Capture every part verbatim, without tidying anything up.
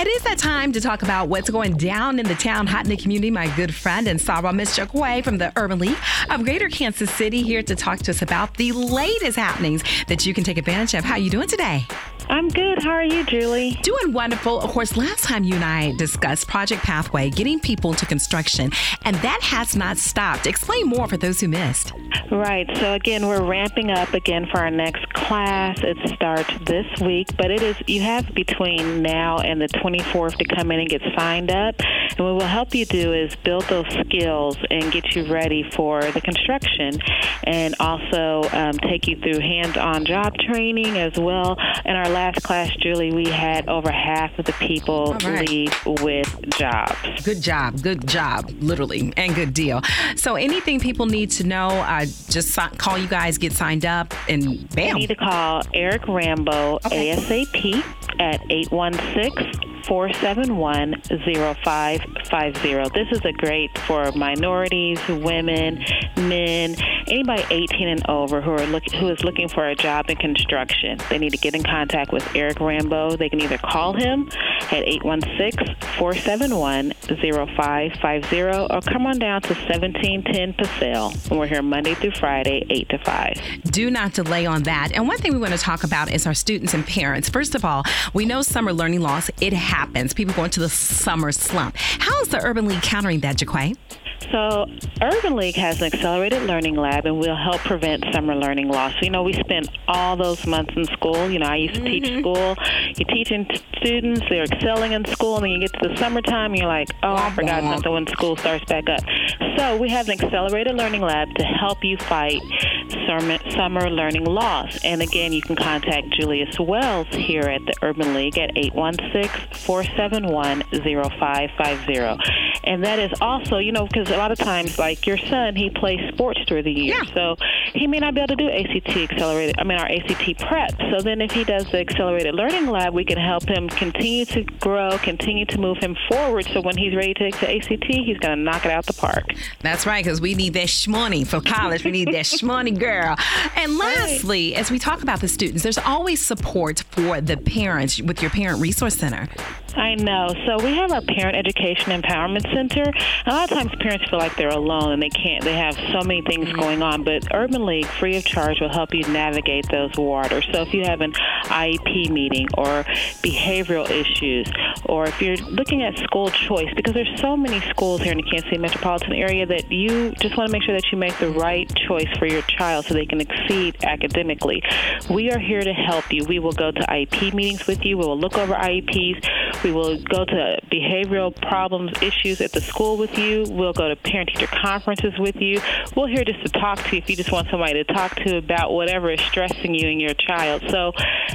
It is that time to talk about what's going down in the town, hot in the community. My good friend and Sarah, Miss Jaquay from the Urban League of Greater Kansas City, here to talk to us about the latest happenings that you can take advantage of. How are you doing today? I'm good. How are you, Julie? Doing wonderful. Of course, last time you and I discussed Project Pathway, getting people into construction, and that has not stopped. Explain more for those who missed. Right. So again, we're ramping up again for our next class. It starts this week, but it is you have between now and the twenty-fourth to come in and get signed up. And what we'll help you do is build those skills and get you ready for the construction, and also um, take you through hands-on job training as well. In our last class, Julie, we had over half of the people right. leave with jobs. Good job. Good job, literally, and good deal. So anything people need to know, uh, just call you guys, get signed up, and bam. You need to call Eric Rambo okay. ASAP at eight one six, four seven one, zero five five zero. This is a great for minorities, women, men, anybody eighteen and over who are look, who is looking for a job in construction. They need to get in contact with Eric Rambo. They can either call him at eight one six, four seven one, zero five five zero or come on down to seventeen ten Paseo. And we're here Monday through Friday, eight to five. Do not delay on that. And one thing we want to talk about is our students and parents. First of all, we know summer learning loss. It happens. People go into the summer slump. How is the Urban League countering that, Jaquay? So Urban League has an accelerated learning lab, and we'll help prevent summer learning loss. You know, we spend all those months in school. You know, I used to mm-hmm. teach school. You're teaching t- students, they're excelling in school, and then you get to the summertime, and you're like, oh, I forgot something when school starts back up. So we have an accelerated learning lab to help you fight summer, summer learning loss. And again, you can contact Julius Wells here at the Urban League at eight one six, four seven one, zero five five zero. And that is also, you know, because a lot of times, like your son, he plays sports through the year. Yeah. So he may not be able to do A C T accelerated, I mean, our A C T prep. So then if he does the accelerated learning lab, we can help him continue to grow, continue to move him forward. So when he's ready to take the A C T, he's going to knock it out the park. That's right, because we need that shmoney for college. We need that shmoney, girl. And lastly, right. as we talk about the students, there's always support for the parents with your Parent Resource Center. I know. So we have our Parent Education Empowerment Center. A lot of times parents feel like they're alone and they can't, they have so many things mm-hmm. going on, but Urban League, free of charge, will help you navigate those waters. So if you have an I E P meeting or behavioral issues, or if you're looking at school choice, because there's so many schools here in the Kansas City metropolitan area that you just want to make sure that you make the right choice for your child so they can exceed academically. We are here to help you. We will go to I E P meetings with you. We will look over I E Ps. We will go to behavioral problems, issues at the school with you. We'll go to parent-teacher conferences with you. We're here just to talk to you if you just want somebody to talk to about whatever is stressing you and your child. So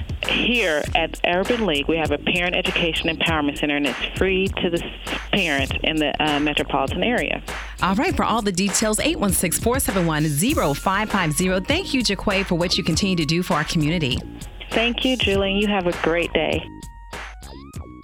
here at Urban League, we have a Parent Education Empowerment Center, and it's free to the parents in the uh, metropolitan area. All right, for all the details, eight one six, four seven one, zero five five zero. Thank you, Jaquay, for what you continue to do for our community. Thank you, Julie. You have a great day.